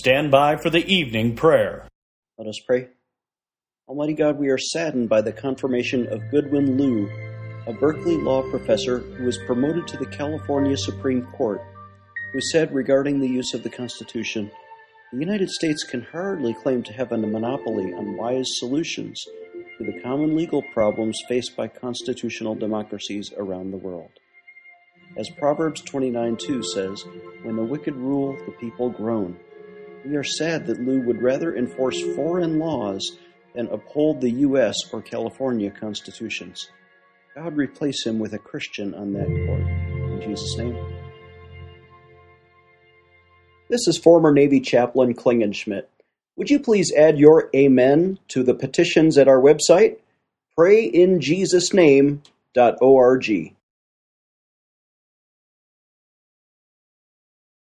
stand by for the evening prayer. Let us pray. Almighty God, we are saddened by the confirmation of Goodwin Liu, a Berkeley law professor who was promoted to the California Supreme Court, who said regarding the use of the Constitution, "The United States can hardly claim to have a monopoly on wise solutions to the common legal problems faced by constitutional democracies around the world." As Proverbs 29:2 says, "When the wicked rule, the people groan." We are sad that Liu would rather enforce foreign laws than uphold the U.S. or California constitutions. God replace him with a Christian on that court. In Jesus' name. This is former Navy Chaplain Klingenschmitt. Would you please add your amen to the petitions at our website, prayinjesusname.org.